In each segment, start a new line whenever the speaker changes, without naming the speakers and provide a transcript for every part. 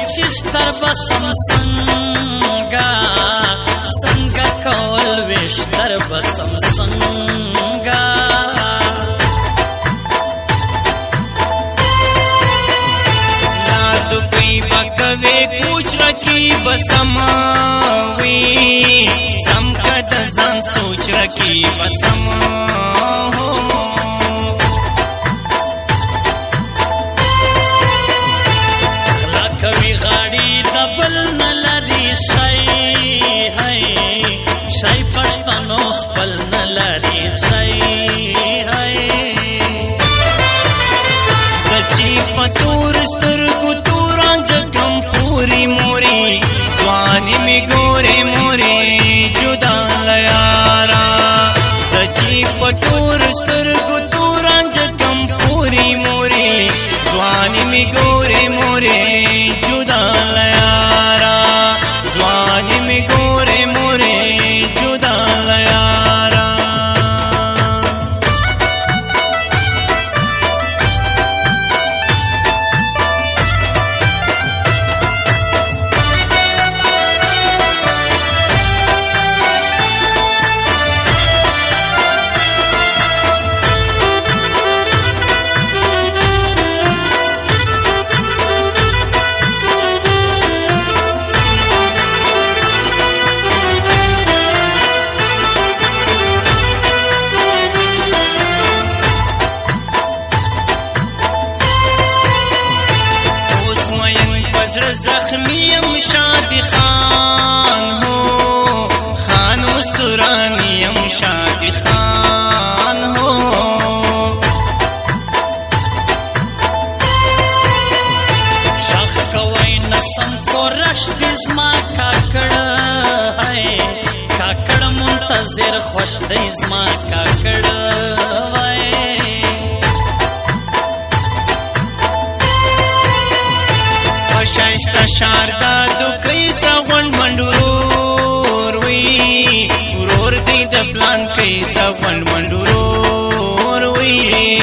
چشتر بسم سنگا سنگا کول وشتر بسم سنگا
لادو کئی بکوے کوچ رکی بسماوی سم کد زن سوچ رکی بسماو
لکوی غاڑی دبل نلری شای ہے شای پشتنو خپل نلری شای ہے
سچی پتور سترگو توران جگم پوری موری سوانی می گوری موری جدا لیارا سچی پتور سترگو توران جگم پوری موری سوانی می گوری موری جدا لیارا سوانی می گوری موری جدا لیارا زخمیم شادی خان ہو خان استرانیم شادی خان ہو
شاخ کوئی نسم کو رشد ازما کاکڑ ہے کاکڑ منتظر خوش دی ازما کاکڑ
شایسته شاردا دو کیسا غون منډورور وی ورور دی د پلان کیسا غون منډورور وی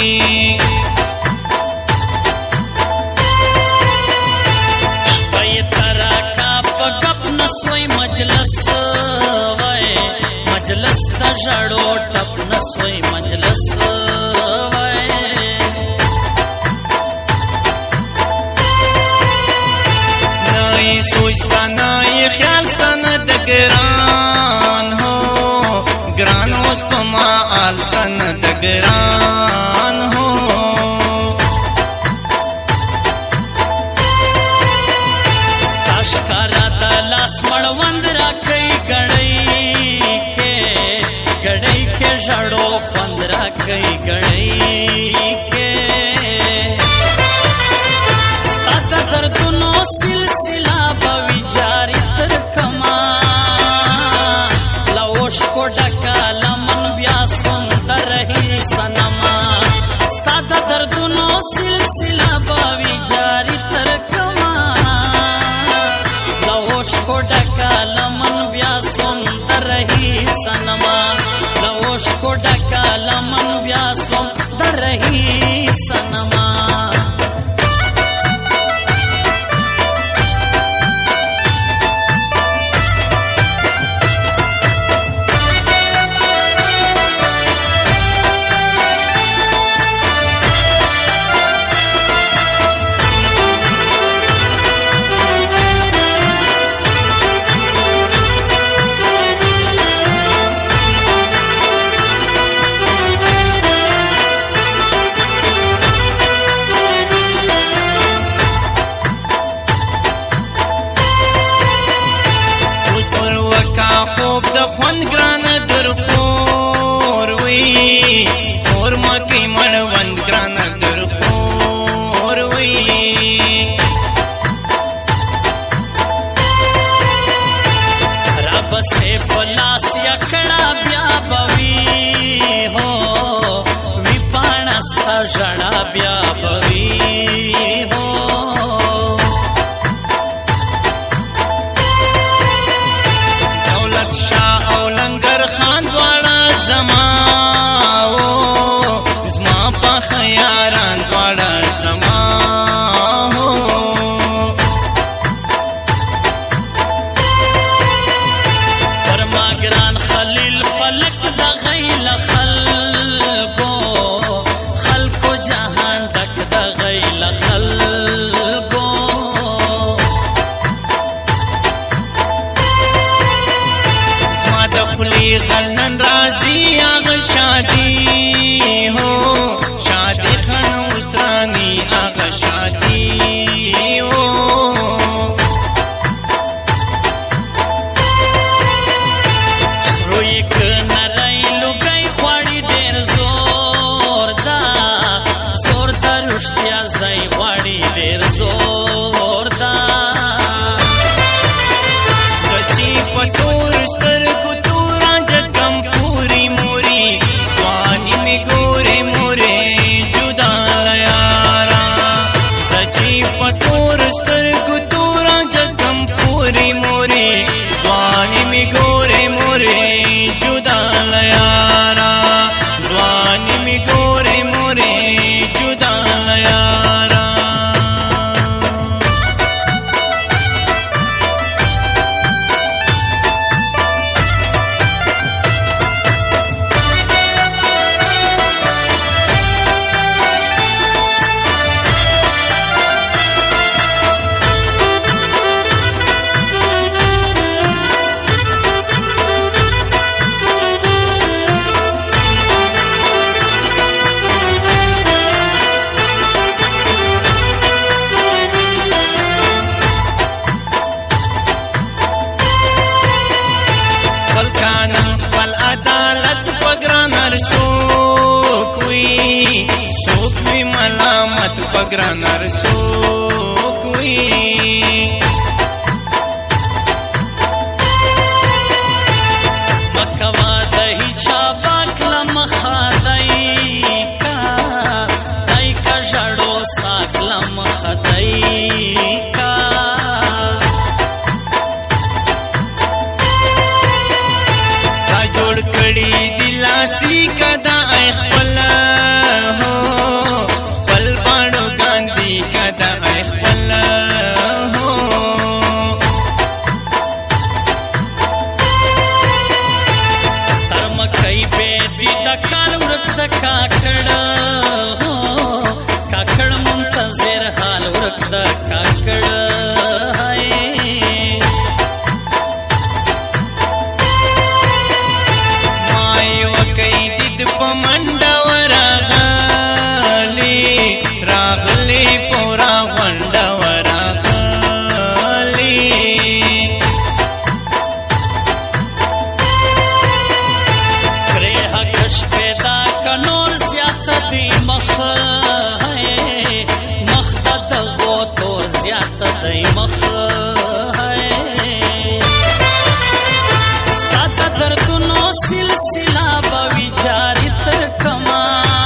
شپای ترا کا پګپ نسوي مجلس وای مجلس د ژړو ټپ نسوي مجلس وای
سوچتا نای خیال ستانا د گران ہو گران اوس پا ما آل ستانا د گران ہو
ستاشکارا دا لاس مڑوند را کئی گڑی کے جڑو خوند را کئی گڑی کے ستا دردنو سلسلہ باوی جاری تر کما لوش کو ڈکا لمن بیا سندر رہی سنما ستا دردنو سلسلہ باوی جاری تر کما لوش کو ڈکا لمن بیا سندر رہی سنما لوش کو ڈکا لمن بیا سندر رہی سنما
ګران ارسوک وي
مکوا د هیچا باکله مخه دی کا ژړو ساکله مخه دی کا
تا جوړ کړي دي لاسي کدا خپل هو پل باڼو ګاندي کدا خپل هو
تر مکۍ به دي د کال ورک د کاکړ کاکړ منتظر حال ورک د کاکړ
پمنډا ورغلی راغلی پورا غونډا ورغلی
پرې حقش پیدا کنور زیات دی مخ د دغو تور زیات دی مخ ستا د دردونو سلسله به وي جاري تر کما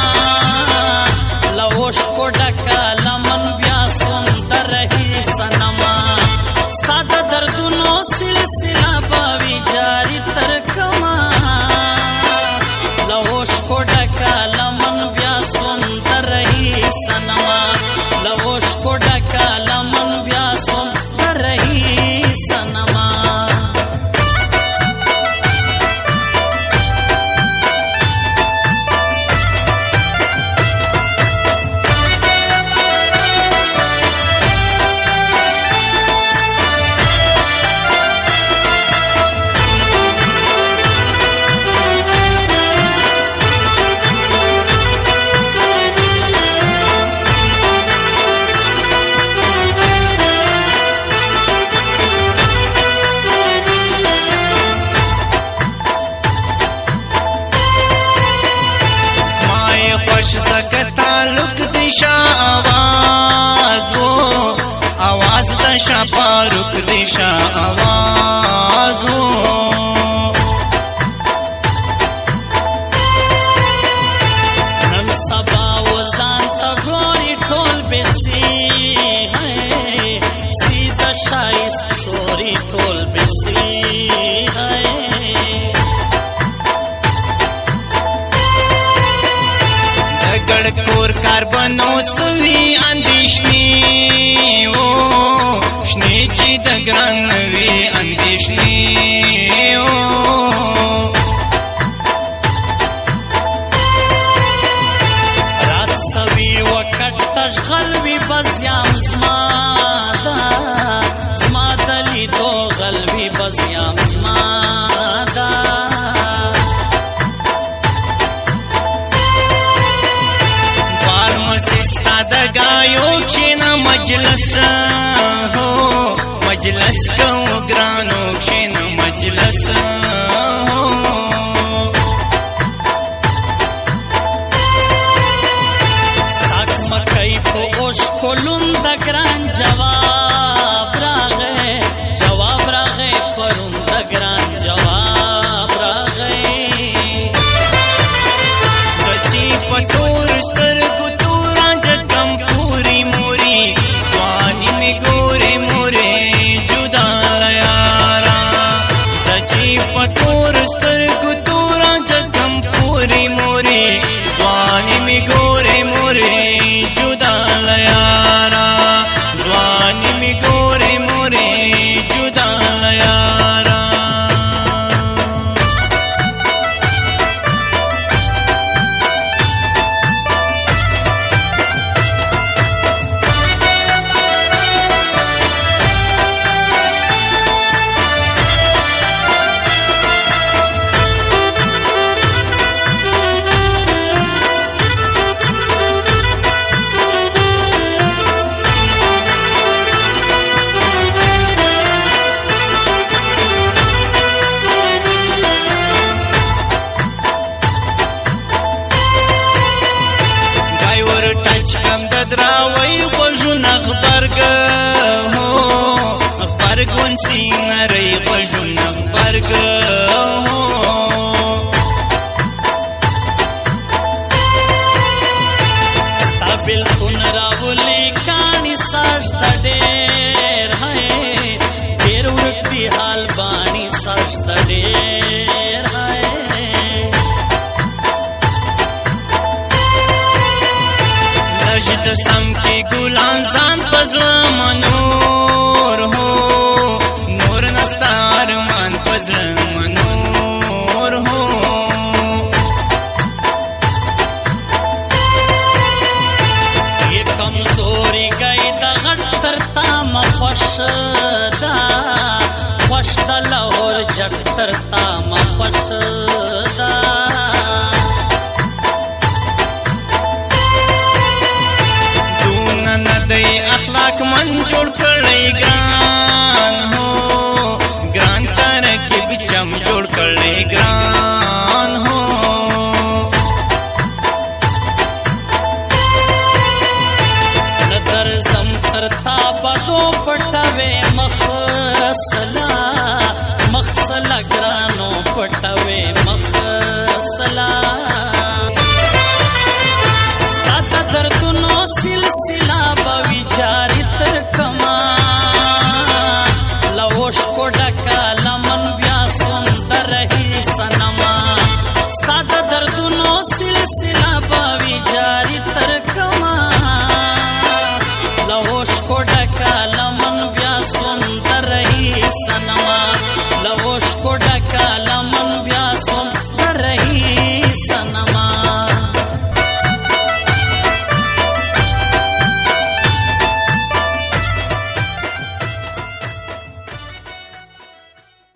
له اوښکو ډکه لمن بیا سوم د رهي صنما ستا د دردونو سلسله به وي جاري تر کما له اوښکو ډکه لمن بیا سوم د رهي صنما له اوښکو ډکه لمن بیا سوم د رهي صنما
خوش زکه تعلق د شا आवाज وو आवाज د شا فاروق د شا आवाज وو
نن سبا وزان ته ګوري ټول بسی سیده شایست سوري ټول بسی
ګړکور کاربنو سوي اندېشني وو شنې چې د ګران وي اندېشني وو
رات سوي وکټ تشغل وي بس یم زما د لیدو غل وي بس یم زما
ستا د گایو کښېنه مجلس هو مجلس کوو ګرانو کښېنه مجلس هو
ساک مکۍ په اوښکو لوند د ګران جواب راغی پرون د ګران جواب راغی
بچي په تور سترګو پتور سترګو تورا جگم پوری موري ځواني می ګورې مورې جدا لیارا ځواني می ګورې مورې جدا لیارا ټچ کم د دراوي غبرګ هو غبرګ ونسی نری غوږونه غبرګ هو
बिल्कुल रावली कानी साजता ढेर है ढेर उड़ती हाल बानी साजता ढेर है
नजद सम की गुलाम जान पजल मनूर हो नूर नस्तार मान पजल मनूर हो
कमजोरी गई दगड़ता मफशदा फशदा लाहौर जटता मफशदा
दून नदई अखलाक मन जोड़ कड़ई ग्रान हो ग्रान तरकीब चम जोड़ कड़ई ग्रान हो
समथरता बदो पटवे मखसला ग्रानो पटवे मखसला स्ताता दर्दुनो सिलसिला बवी जारी तर कमा लवोश को डका लमन ब्या सुंदर ही सनम